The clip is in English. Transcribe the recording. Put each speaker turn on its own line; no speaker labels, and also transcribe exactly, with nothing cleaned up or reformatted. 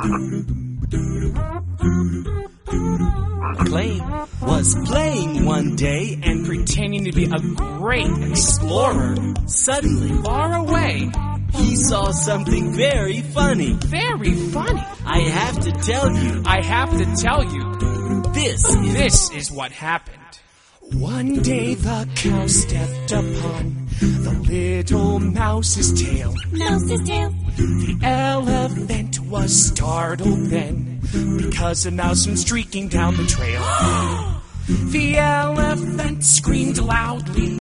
Blaine was playing one day and
pretending to be a great explorer.
Suddenly,
Far away.
he saw something very funny.
Very funny.
I have to tell you,
I have to tell you,
this is...
this is what happened. One day the cow stepped upon the little mouse's tail.
Mouse's tail.
The elephant was startled then, because a mouse went streaking down the trail. The elephant screamed loudly.